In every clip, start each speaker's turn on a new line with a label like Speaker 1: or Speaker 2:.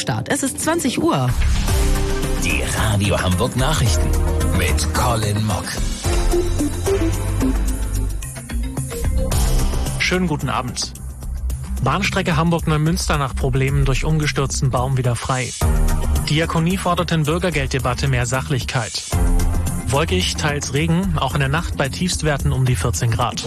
Speaker 1: Wochenstart. Es ist 20 Uhr.
Speaker 2: Die Radio Hamburg Nachrichten mit Colin Mock.
Speaker 3: Schönen guten Abend. Bahnstrecke Hamburg-Neumünster nach Problemen durch umgestürzten Baum wieder frei. Diakonie fordert in Bürgergelddebatte mehr Sachlichkeit. Wolkig, teils Regen, auch in der Nacht bei Tiefstwerten um die 14 Grad.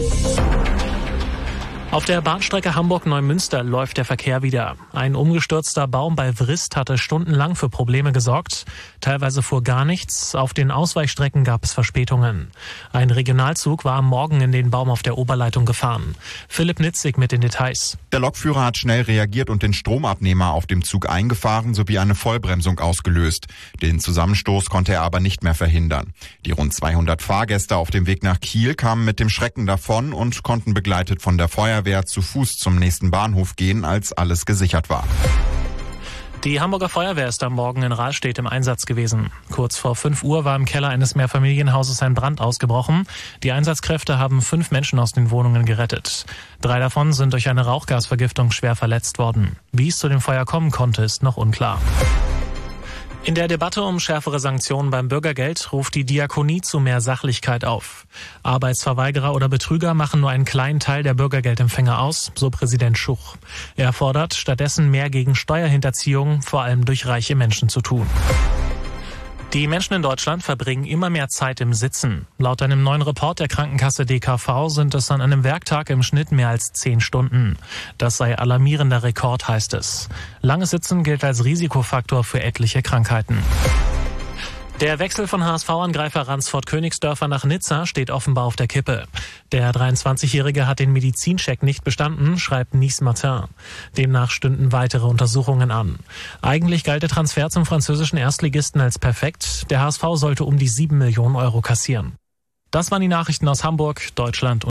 Speaker 3: Auf der Bahnstrecke Hamburg-Neumünster läuft der Verkehr wieder. Ein umgestürzter Baum bei Wrist hatte stundenlang für Probleme gesorgt. Teilweise fuhr gar nichts. Auf den Ausweichstrecken gab es Verspätungen. Ein Regionalzug war am Morgen in den Baum auf der Oberleitung gefahren. Philipp Nitzig mit den Details.
Speaker 4: Der Lokführer hat schnell reagiert und den Stromabnehmer auf dem Zug eingefahren sowie eine Vollbremsung ausgelöst. Den Zusammenstoß konnte er aber nicht mehr verhindern. Die rund 200 Fahrgäste auf dem Weg nach Kiel kamen mit dem Schrecken davon und konnten begleitet von der Feuerwehr zu Fuß zum nächsten Bahnhof gehen, als alles gesichert war.
Speaker 3: Die Hamburger Feuerwehr ist am Morgen in Rahlstedt im Einsatz gewesen. Kurz vor 5 Uhr war im Keller eines Mehrfamilienhauses ein Brand ausgebrochen. Die Einsatzkräfte haben 5 Menschen aus den Wohnungen gerettet. 3 davon sind durch eine Rauchgasvergiftung schwer verletzt worden. Wie es zu dem Feuer kommen konnte, ist noch unklar. In der Debatte um schärfere Sanktionen beim Bürgergeld ruft die Diakonie zu mehr Sachlichkeit auf. Arbeitsverweigerer oder Betrüger machen nur einen kleinen Teil der Bürgergeldempfänger aus, so Präsident Schuch. Er fordert, stattdessen mehr gegen Steuerhinterziehung, vor allem durch reiche Menschen, zu tun. Die Menschen in Deutschland verbringen immer mehr Zeit im Sitzen. Laut einem neuen Report der Krankenkasse DKV sind es an einem Werktag im Schnitt mehr als 10 Stunden. Das sei alarmierender Rekord, heißt es. Langes Sitzen gilt als Risikofaktor für etliche Krankheiten. Der Wechsel von HSV-Angreifer Ransford Königsdörfer nach Nizza steht offenbar auf der Kippe. Der 23-Jährige hat den Medizincheck nicht bestanden, schreibt Nice Matin. Demnach stünden weitere Untersuchungen an. Eigentlich galt der Transfer zum französischen Erstligisten als perfekt. Der HSV sollte um die 7 Millionen Euro kassieren. Das waren die Nachrichten aus Hamburg, Deutschland und